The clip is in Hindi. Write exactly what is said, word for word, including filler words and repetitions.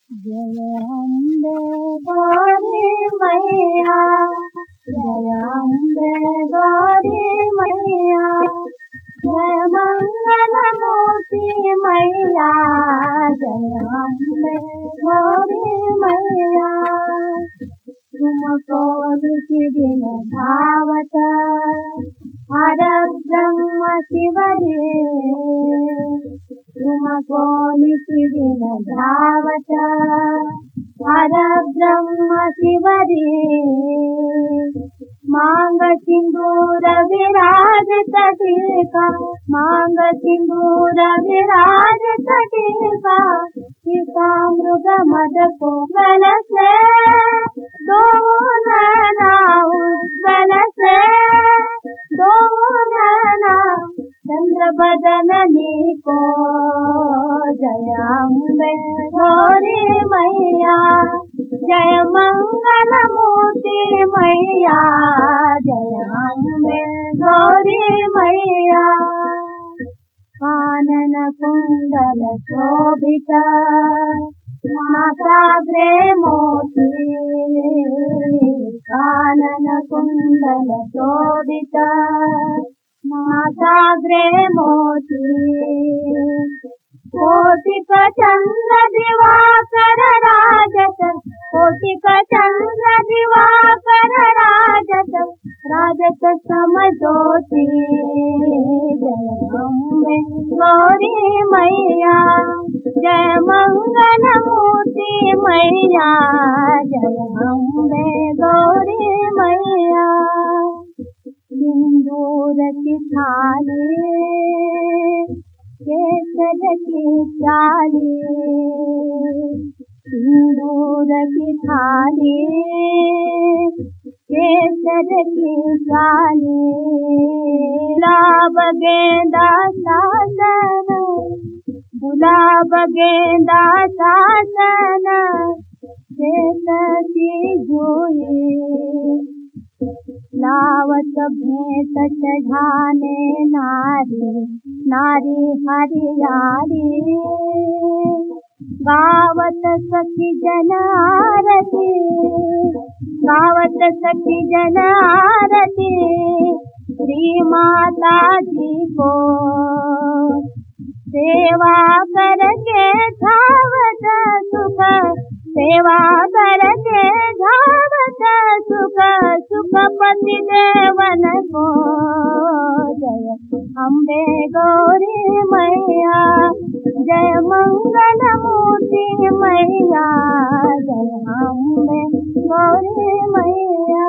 जय अम्बे गौरी मैया, जय अम्बे गौरी मैया, जय मंगल मूर्ति मैया, जय अम्बे गौरी मैया। तुमको दिन धावत हर ब्रह्म शिव रे, तुमको दिन धावत हर ब्रह्म शिव रे। मांग सिंदूर विराज तटिका, मांग सिंदूर विराज तटिका, सीता मृग मद कोमल से, दो नैना उज्ज्वल से, दो नैना चंद्र बदननी को। जय अम्बे गौरी मैया, जय मंगल मूर्ति मैया, जय अम्बे गौरी मैया। कानन कुंडल शोभित नासाग्रे मोती, कानन कुंडल शोभित नासाग्रे मोती। कोटिक चंद्र दिवाकर राजत, कोटिक चंद्र दिवाकर राजत, राजत समज्योति। जय अम्बे गौरी मैया, जय मंगल मूर्ति मैया, जय अम्बे गौरी मैया। सिंदूर की थाली केसर की प्याली, सिंदूर की थाली केसर की प्याली। गुलाब गेंदा शासन, गुलाब गेंदा शासन, केसरी जुई। लावत भेंट चढ़ाने नारी, नारी हरियारी। गावत सखी जन आरती, गावत सखी जन आरती, श्री माता जी को। सेवा करके धावत सुख, सेवा करके धावत सुख, सुख पति देवन को। जय अम्बे गौरी मैया, जय मंगल मूर्ति मैया, जय अम्बे गौरी मैया।